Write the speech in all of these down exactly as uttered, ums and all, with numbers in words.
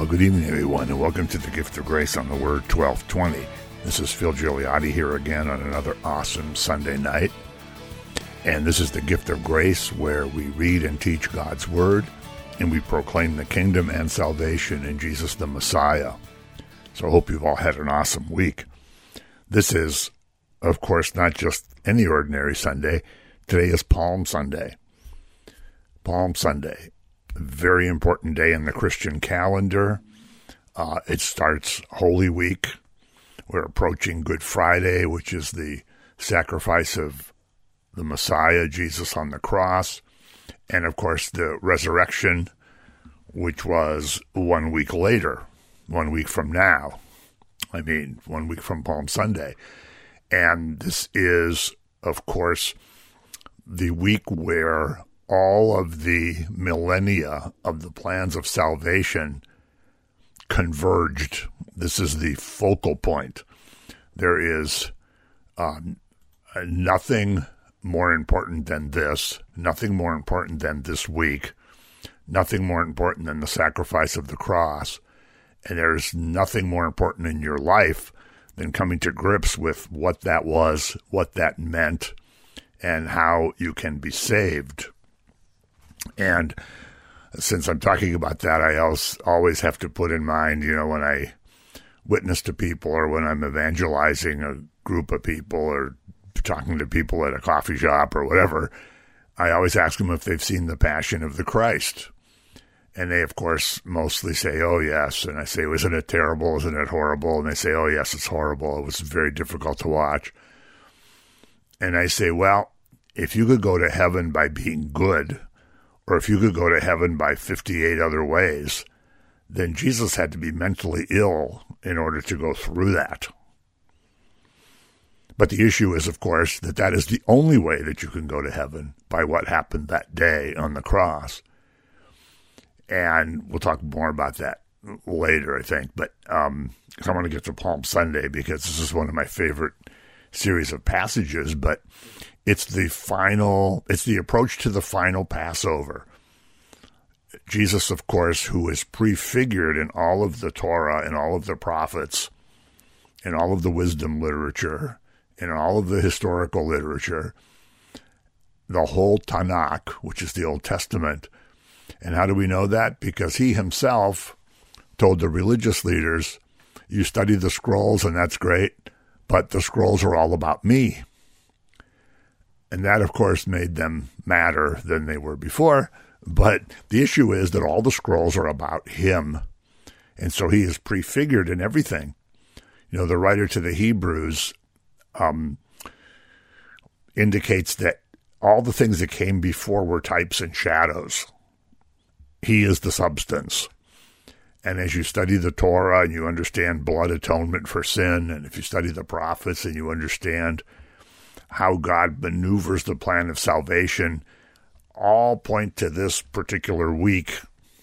good evening, everyone, and welcome to the Gift of Grace on the Word twelve twenty. This is Phil Gigliotti here again on another awesome Sunday night. And this is the Gift of Grace, where we read and teach God's Word, and we proclaim the kingdom and salvation in Jesus the Messiah. So I hope you've all had an awesome week. This is, of course, not just any ordinary Sunday. Today is Palm Sunday. Palm Sunday. A very important day in the Christian calendar. Uh, it starts Holy Week. We're approaching Good Friday, which is the sacrifice of the Messiah, Jesus on the cross. And, of course, the resurrection, which was one week later, one week from now. I mean, one week from Palm Sunday. And this is, of course, the week where all of the millennia of the plans of salvation converged. This is the focal point. There is um, nothing more important than this, nothing more important than this week, nothing more important than the sacrifice of the cross, and there's nothing more important in your life than coming to grips with what that was, what that meant, and how you can be saved. And since I'm talking about that, I always have to put in mind, you know, when I witness to people or when I'm evangelizing a group of people or talking to people at a coffee shop or whatever, I always ask them if they've seen The Passion of the Christ. And they, of course, mostly say, oh, yes. And I say, isn't it terrible? Isn't it horrible? And they say, oh, yes, it's horrible. It was very difficult to watch. And I say, well, if you could go to heaven by being good, or if you could go to heaven by fifty-eight other ways, then Jesus had to be mentally ill in order to go through that. But the issue is, of course, that that is the only way that you can go to heaven, by what happened that day on the cross. And we'll talk more about that later, I think. But um, I want to get to Palm Sunday because this is one of my favorite series of passages, but it's the final, it's the approach to the final Passover. Jesus, of course, who is prefigured in all of the Torah and all of the prophets, in all of the wisdom literature, in all of the historical literature, the whole Tanakh, which is the Old Testament. And how do we know that? Because he himself told the religious leaders, you study the scrolls and that's great, but the scrolls are all about me. And that, of course, made them madder than they were before. But the issue is that all the scrolls are about him. And so he is prefigured in everything. You know, the writer to the Hebrews um, indicates that all the things that came before were types and shadows. He is the substance. And as you study the Torah and you understand blood atonement for sin, and if you study the prophets and you understand how God maneuvers the plan of salvation, all point to this particular week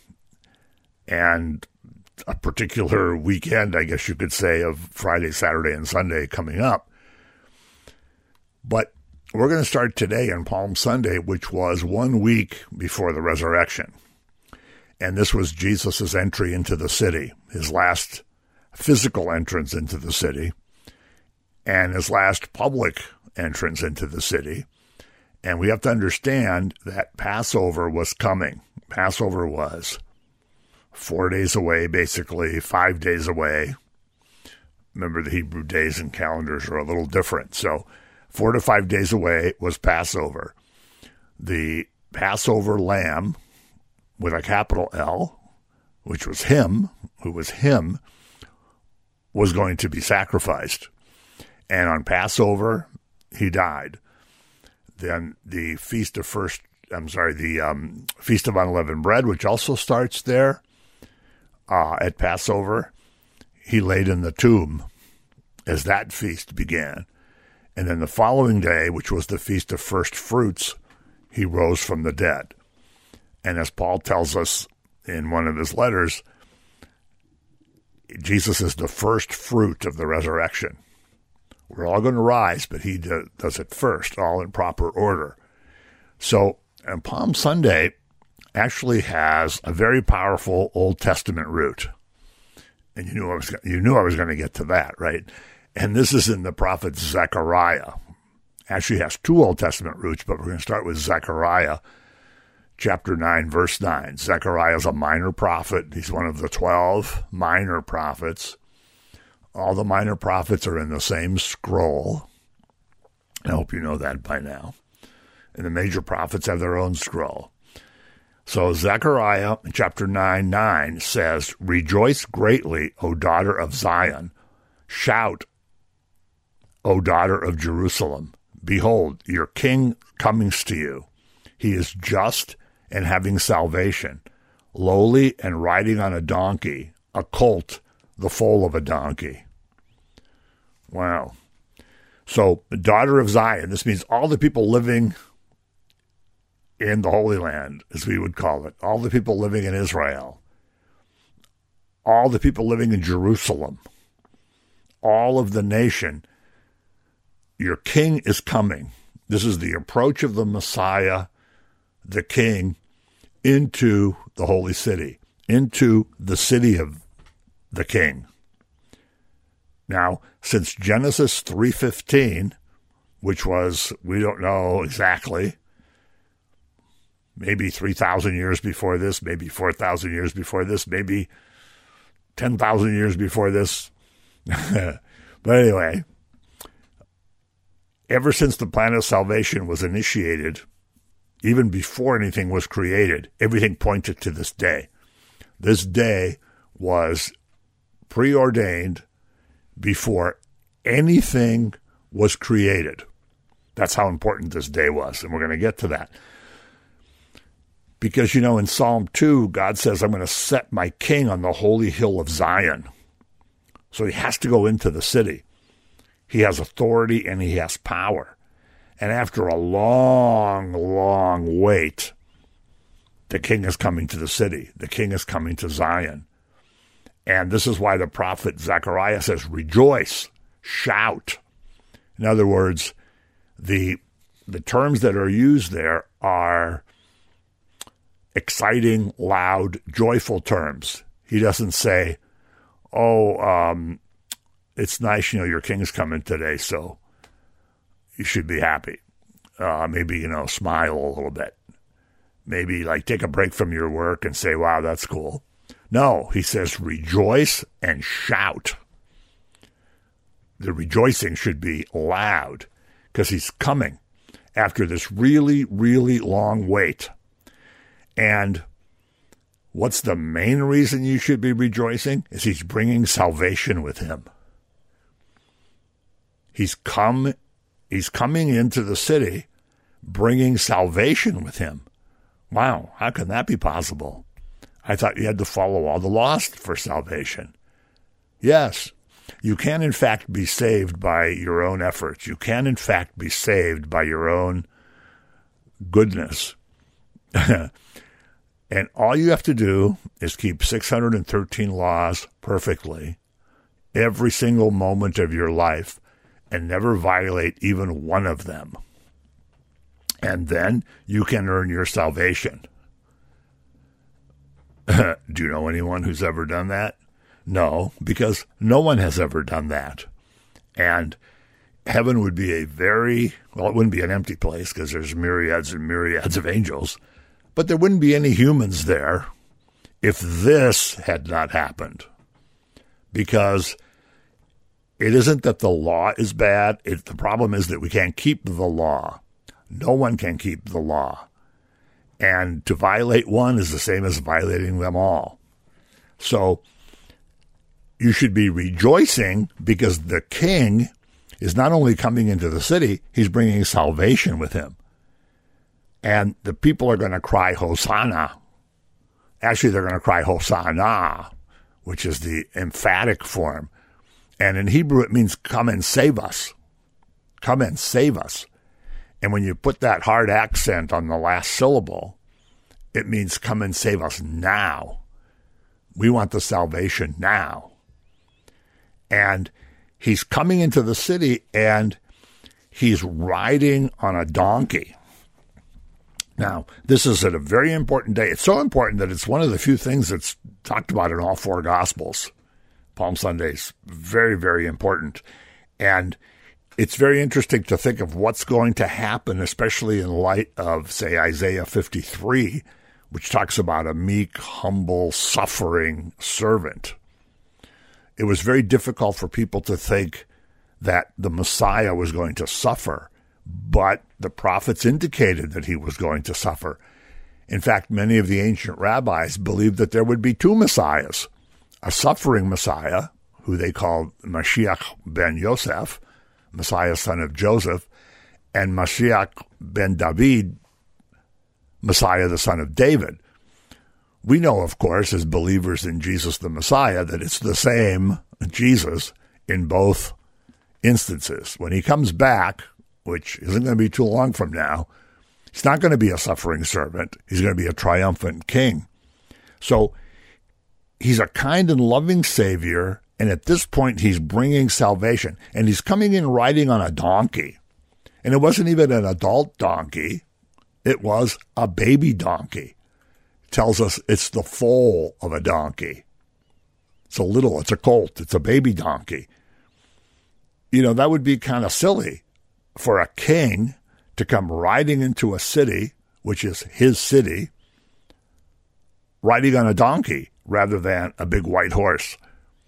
and a particular weekend, I guess you could say, of Friday, Saturday, and Sunday coming up. But we're going to start today on Palm Sunday, which was one week before the resurrection. And this was Jesus' entry into the city, his last physical entrance into the city, and his last public entrance into the city. And we have to understand that Passover was coming. Passover was four days away, basically, five days away. Remember, the Hebrew days and calendars are a little different. So four to five days away was Passover. The Passover lamb, with a capital L, which was him, who was him, was going to be sacrificed. And on Passover, he died. Then the Feast of First, I'm sorry, the um, Feast of Unleavened Bread, which also starts there uh, at Passover, he laid in the tomb as that feast began. And then the following day, which was the Feast of First Fruits, he rose from the dead. And as Paul tells us in one of his letters, Jesus is the first fruit of the resurrection. We're all going to rise, but he do, does it first, all in proper order. So and Palm Sunday actually has a very powerful Old Testament root. And you knew I was you knew I was going to get to that, right? And this is in the prophet Zechariah. Actually has two Old Testament roots, but we're going to start with Zechariah, chapter nine, verse nine. Zechariah is a minor prophet. He's one of the twelve minor prophets. All the minor prophets are in the same scroll. I hope you know that by now. And the major prophets have their own scroll. So Zechariah chapter nine, nine says, "Rejoice greatly, O daughter of Zion. Shout, O daughter of Jerusalem. Behold, your king cometh to you. He is just and having salvation, lowly and riding on a donkey, a colt, the foal of a donkey." Wow. So, daughter of Zion, this means all the people living in the Holy Land, as we would call it, all the people living in Israel, all the people living in Jerusalem, all of the nation, your king is coming. This is the approach of the Messiah, the king, into the holy city, into the city of the king. Now, since Genesis three fifteen, which was, we don't know exactly, maybe three thousand years before this, maybe four thousand years before this, maybe ten thousand years before this. But anyway, ever since the plan of salvation was initiated, even before anything was created, everything pointed to this day. This day was preordained before anything was created. That's how important this day was, and we're going to get to that. Because, you know, in Psalm two, God says, "I'm going to set my king on the holy hill of Zion." So he has to go into the city. He has authority and he has power. And after a long, long wait, the king is coming to the city. The king is coming to Zion. And this is why the prophet Zechariah says, "Rejoice, shout." In other words, the the terms that are used there are exciting, loud, joyful terms. He doesn't say, "Oh, um, it's nice, you know, your king's coming today, so you should be happy." Uh, maybe, you know, smile a little bit. Maybe, like, take a break from your work and say, "Wow, that's cool." No, he says, rejoice and shout. The rejoicing should be loud because he's coming after this really, really long wait. And what's the main reason you should be rejoicing? Is he's bringing salvation with him. He's come, he's coming into the city, bringing salvation with him. Wow, how can that be possible? I thought you had to follow all the laws for salvation. Yes, you can in fact be saved by your own efforts. You can in fact be saved by your own goodness. And all you have to do is keep six hundred thirteen laws perfectly every single moment of your life and never violate even one of them. And then you can earn your salvation. Do you know anyone who's ever done that? No, because no one has ever done that. And heaven would be a very, well, it wouldn't be an empty place because there's myriads and myriads of angels, but there wouldn't be any humans there if this had not happened. Because it isn't that the law is bad. It, the problem is that we can't keep the law. No one can keep the law. And to violate one is the same as violating them all. So you should be rejoicing because the king is not only coming into the city, he's bringing salvation with him. And the people are going to cry, Hosanna. Actually, they're going to cry, Hosanna, which is the emphatic form. And in Hebrew, it means come and save us. Come and save us. And when you put that hard accent on the last syllable, it means come and save us now. We want the salvation now. And he's coming into the city and he's riding on a donkey. Now, this is at a very important day. It's so important that it's one of the few things that's talked about in all four Gospels. Palm Sunday is very, very important. And it's very interesting to think of what's going to happen, especially in light of, say, Isaiah fifty-three, which talks about a meek, humble, suffering servant. It was very difficult for people to think that the Messiah was going to suffer, but the prophets indicated that he was going to suffer. In fact, many of the ancient rabbis believed that there would be two messiahs, a suffering Messiah, who they called Mashiach ben Yosef, Messiah son of Joseph, and Mashiach ben David, Messiah the son of David. We know, of course, as believers in Jesus the Messiah, that it's the same Jesus in both instances. When he comes back, which isn't going to be too long from now, he's not going to be a suffering servant. He's going to be a triumphant king. So he's a kind and loving Savior, and at this point he's bringing salvation. And he's coming in riding on a donkey. And it wasn't even an adult donkey. It was a baby donkey. It tells us it's the foal of a donkey. It's a little, it's a colt, it's a baby donkey. You know, that would be kind of silly for a king to come riding into a city, which is his city, riding on a donkey rather than a big white horse,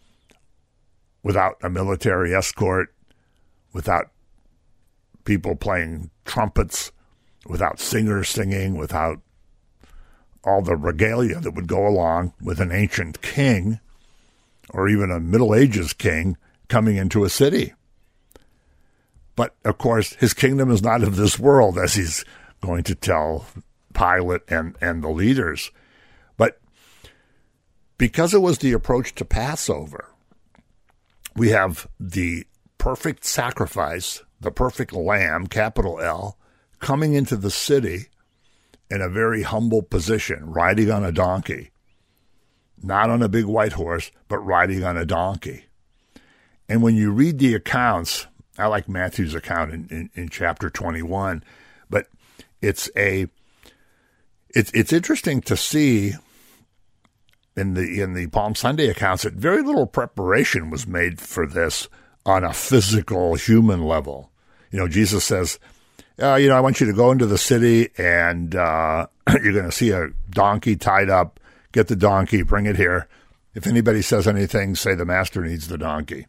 without a military escort, without people playing trumpets, without singers singing, without all the regalia that would go along with an ancient king or even a Middle Ages king coming into a city. But, of course, his kingdom is not of this world, as he's going to tell Pilate and, and the leaders. But because it was the approach to Passover, we have the perfect sacrifice, the perfect lamb, capital L, coming into the city in a very humble position, riding on a donkey. Not on a big white horse, but riding on a donkey. And when you read the accounts, I like Matthew's account in, in, in chapter twenty-one, but it's a it's it's interesting to see in the in the Palm Sunday accounts that very little preparation was made for this on a physical human level. You know, Jesus says, uh, you know, I want you to go into the city and uh, you're going to see a donkey tied up. Get the donkey, bring it here. If anybody says anything, say the master needs the donkey.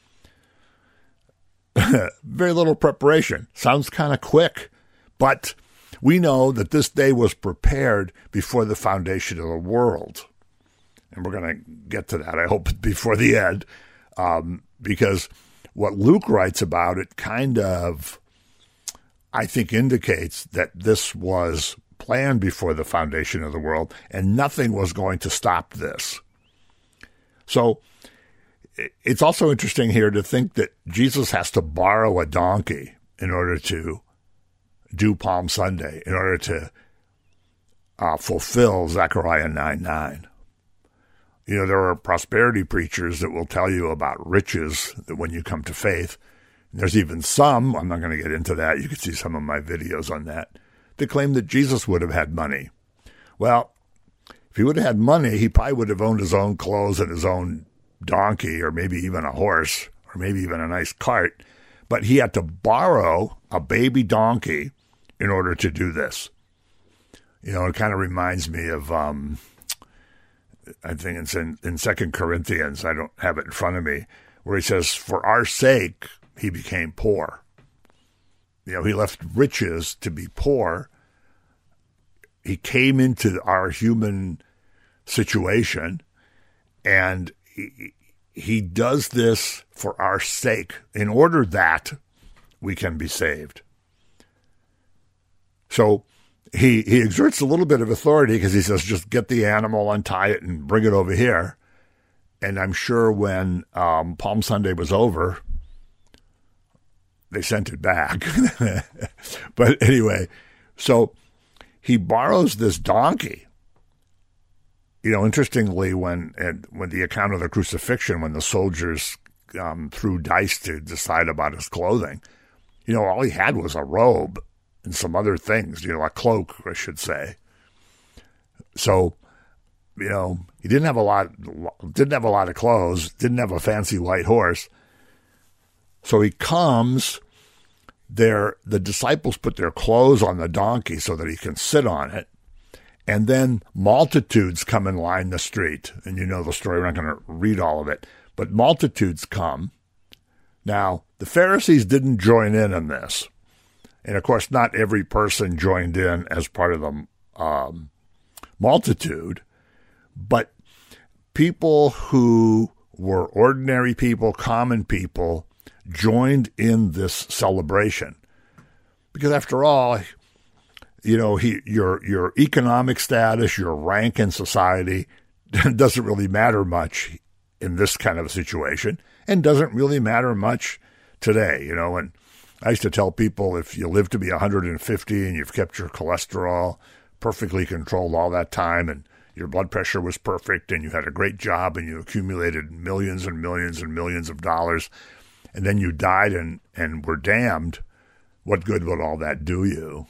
Very little preparation. Sounds kind of quick, but we know that this day was prepared before the foundation of the world. And we're going to get to that, I hope, before the end, um, because what Luke writes about it kind of, I think, indicates that this was planned before the foundation of the world, and nothing was going to stop this. So it's also interesting here to think that Jesus has to borrow a donkey in order to do Palm Sunday, in order to uh, fulfill Zechariah nine nine. You know, there are prosperity preachers that will tell you about riches that when you come to faith. And there's even some, I'm not going to get into that, you can see some of my videos on that, that claim that Jesus would have had money. Well, if he would have had money, he probably would have owned his own clothes and his own donkey, or maybe even a horse, or maybe even a nice cart. But he had to borrow a baby donkey in order to do this. You know, it kind of reminds me of, um, I think it's in, in Second Corinthians, I don't have it in front of me, where he says, for our sake, he became poor. You know, he left riches to be poor. He came into our human situation, and he, he does this for our sake, in order that we can be saved. So he he exerts a little bit of authority because he says, just get the animal, untie it, and bring it over here. And I'm sure when um, Palm Sunday was over, they sent it back. But anyway, so he borrows this donkey. You know, interestingly, when and when the account of the crucifixion, when the soldiers um, threw dice to decide about his clothing, you know, all he had was a robe and some other things, you know, a cloak, I should say. So you know, he didn't have a lot, didn't have a lot of clothes, didn't have a fancy white horse. So he comes there. The disciples put their clothes on the donkey so that he can sit on it. And then multitudes come and line the street. And you know the story. We're not going to read all of it. But multitudes come. Now, the Pharisees didn't join in on this. And, of course, not every person joined in as part of the um, multitude. But people who were ordinary people, common people, joined in this celebration. Because, after all, you know, he, your your economic status, your rank in society doesn't really matter much in this kind of a situation, and doesn't really matter much today, you know. And I used to tell people, if you live to be one hundred fifty and you've kept your cholesterol perfectly controlled all that time, and your blood pressure was perfect, and you had a great job, and you accumulated millions and millions and millions of dollars, and then you died and, and were damned, what good would all that do you?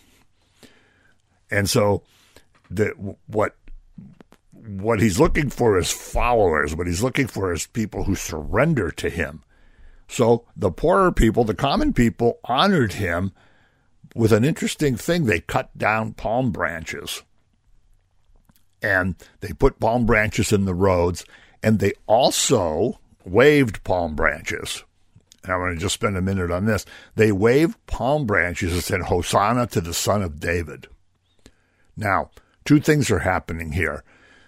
And so the, what what he's looking for is followers. What he's looking for is people who surrender to him. So the poorer people, the common people, honored him with an interesting thing. They cut down palm branches. And they put palm branches in the roads. And they also waved palm branches. And I want to just spend a minute on this. They waved palm branches and said, Hosanna to the Son of David. Now, two things are happening here.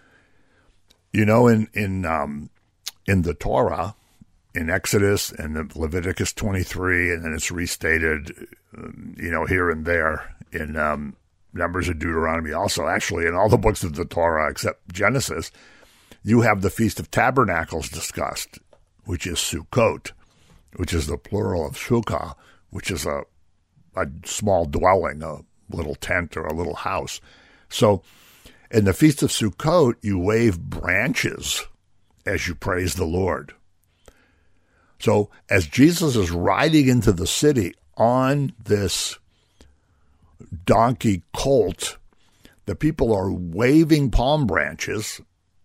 You know, in in um, in the Torah, in Exodus and the Leviticus twenty-three, and then it's restated, you know, here and there in um, Numbers and Deuteronomy. Also, actually, in all the books of the Torah except Genesis, you have the Feast of Tabernacles discussed, which is Sukkot, which is the plural of Sukkah, which is a a small dwelling, a little tent or a little house. So in the Feast of Sukkot, you wave branches as you praise the Lord. So as Jesus is riding into the city on this donkey colt, the people are waving palm branches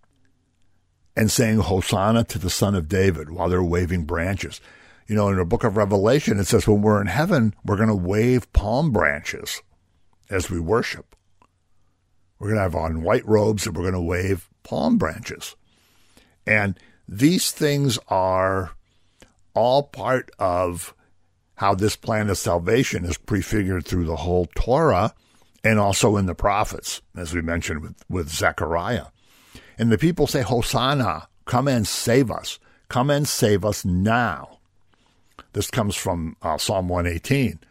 and saying Hosanna to the Son of David while they're waving branches. You know, in the book of Revelation, it says when we're in heaven, we're going to wave palm branches as we worship. We're going to have on white robes and we're going to wave palm branches. And these things are all part of how this plan of salvation is prefigured through the whole Torah and also in the prophets, as we mentioned with, with Zechariah. And the people say, Hosanna, come and save us. Come and save us now. This comes from uh, Psalm one eighteen.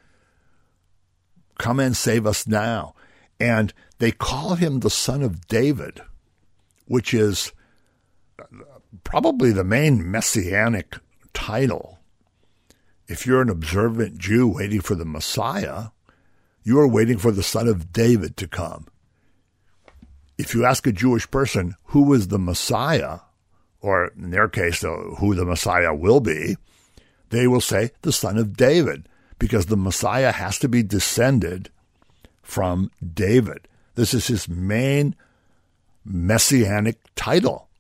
Come and save us now. And they call him the Son of David, which is probably the main messianic title. If you're an observant Jew waiting for the Messiah, you are waiting for the Son of David to come. If you ask a Jewish person who is the Messiah, or in their case, who the Messiah will be, they will say the Son of David, because the Messiah has to be descended from David. This is his main messianic title.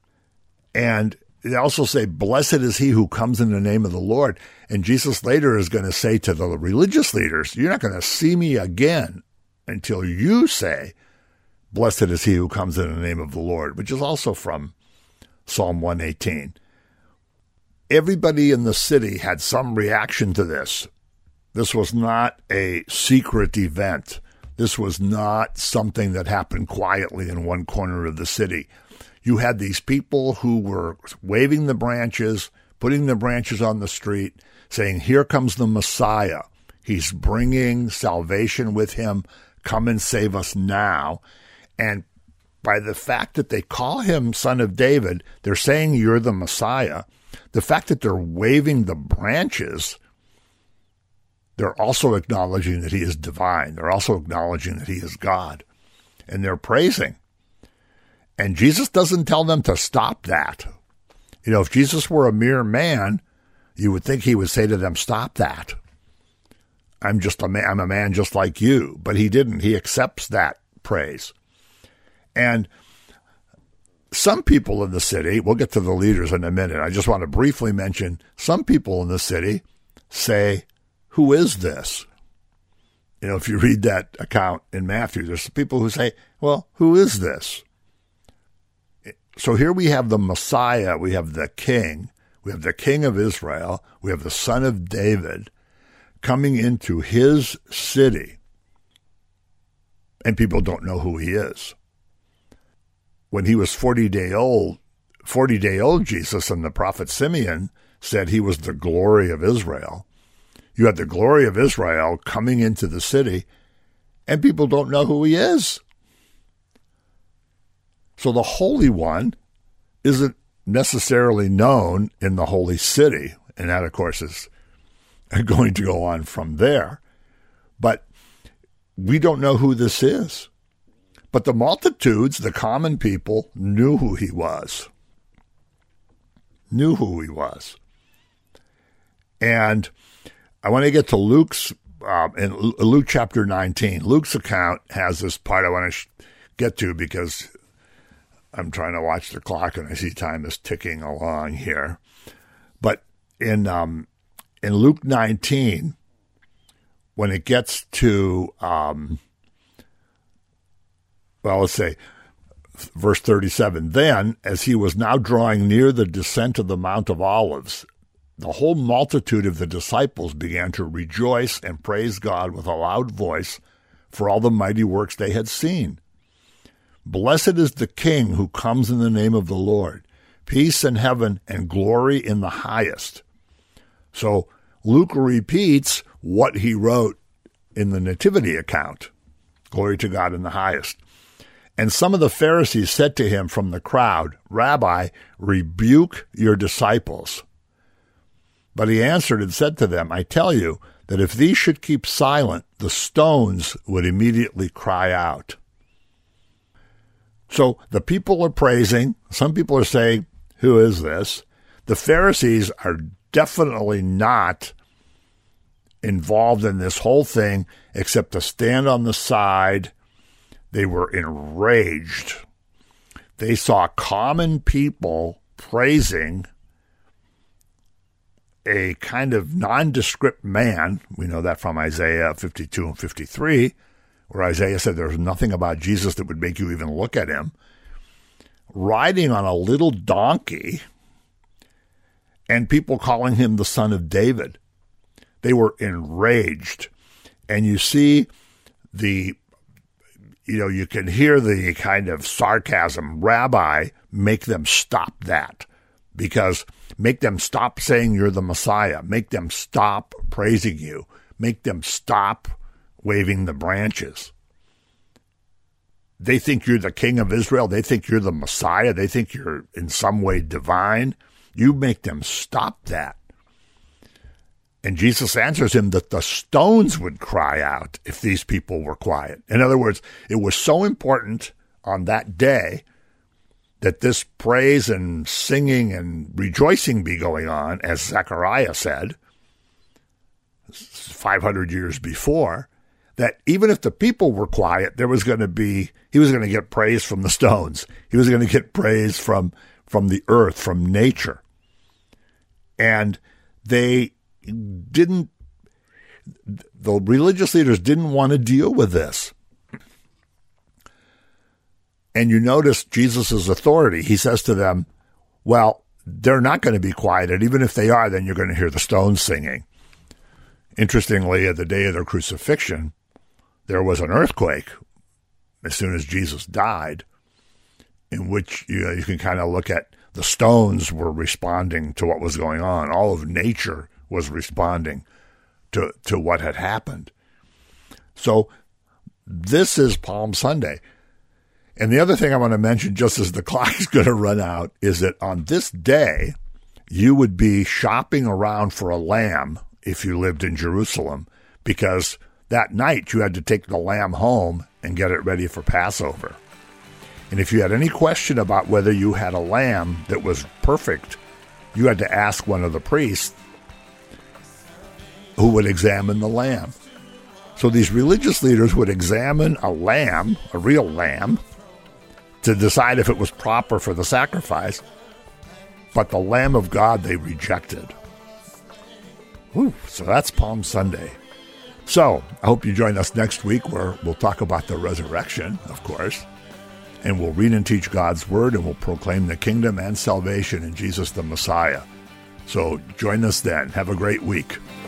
And they also say, blessed is he who comes in the name of the Lord. And Jesus later is going to say to the religious leaders, you're not going to see me again until you say, blessed is he who comes in the name of the Lord, which is also from Psalm one eighteen. Everybody in the city had some reaction to this. This was not a secret event. This was not something that happened quietly in one corner of the city. You had these people who were waving the branches, putting the branches on the street, saying, here comes the Messiah. He's bringing salvation with him. Come and save us now. And by the fact that they call him Son of David, they're saying you're the Messiah. The fact that they're waving the branches, they're also acknowledging that he is divine. They're also acknowledging that he is God. And they're praising. And Jesus doesn't tell them to stop that. You know, if Jesus were a mere man, you would think he would say to them, stop that. I'm just a man, I'm a man just like you. But he didn't. He accepts that praise. And some people in the city, we'll get to the leaders in a minute. I just want to briefly mention some people in the city say, who is this? You know, if you read that account in Matthew, there's people who say, well, who is this? So here we have the Messiah, we have the King, we have the King of Israel, we have the Son of David coming into his city, and people don't know who he is. When he was forty day old, forty day old Jesus and the prophet Simeon said he was the glory of Israel. You had the glory of Israel coming into the city, and people don't know who he is. So the Holy One isn't necessarily known in the holy city, and that, of course, is going to go on from there. But we don't know who this is. But the multitudes, the common people, knew who he was. Knew who he was. And I want to get to Luke's, uh, in Luke chapter nineteen. Luke's account has this part I want to sh- get to because I'm trying to watch the clock and I see time is ticking along here. But in um, in Luke nineteen, when it gets to, um, well, let's say, verse thirty-seven, then, as he was now drawing near the descent of the Mount of Olives, the whole multitude of the disciples began to rejoice and praise God with a loud voice for all the mighty works they had seen. Blessed is the King who comes in the name of the Lord. Peace in heaven and glory in the highest. So Luke repeats what he wrote in the Nativity account. Glory to God in the highest. And some of the Pharisees said to him from the crowd, Rabbi, rebuke your disciples. But he answered and said to them, I tell you that if these should keep silent, the stones would immediately cry out. So the people are praising. Some people are saying, who is this? The Pharisees are definitely not involved in this whole thing except to stand on the side. They were enraged. They saw common people praising a kind of nondescript man. We know that from Isaiah fifty-two and fifty-three, where Isaiah said there's nothing about Jesus that would make you even look at him, riding on a little donkey, and people calling him the Son of David. They were enraged. And you see the, you know, you can hear the kind of sarcasm, Rabbi, make them stop that. Because make them stop saying you're the Messiah. Make them stop praising you. Make them stop waving the branches. They think you're the King of Israel. They think you're the Messiah. They think you're in some way divine. You make them stop that. And Jesus answers him that the stones would cry out if these people were quiet. In other words, it was so important on that day that this praise and singing and rejoicing be going on, as Zechariah said five hundred years before, that even if the people were quiet, there was going to be, he was going to get praise from the stones. He was going to get praise from, from the earth, from nature. And they didn't, the religious leaders didn't want to deal with this. And you notice Jesus' authority. He says to them, well, they're not going to be quieted. Even if they are, then you're going to hear the stones singing. Interestingly, at the day of their crucifixion, there was an earthquake as soon as Jesus died, in which you know, you can kind of look at the stones were responding to what was going on. All of nature was responding to, to what had happened. So this is Palm Sunday. And the other thing I want to mention, just as the clock is going to run out, is that on this day, you would be shopping around for a lamb if you lived in Jerusalem, because that night you had to take the lamb home and get it ready for Passover. And if you had any question about whether you had a lamb that was perfect, you had to ask one of the priests who would examine the lamb. So these religious leaders would examine a lamb, a real lamb, to decide if it was proper for the sacrifice, but the Lamb of God they rejected. Whew, so that's Palm Sunday. So I hope you join us next week where we'll talk about the resurrection, of course, and we'll read and teach God's Word, and we'll proclaim the kingdom and salvation in Jesus the Messiah. So join us then. Have a great week.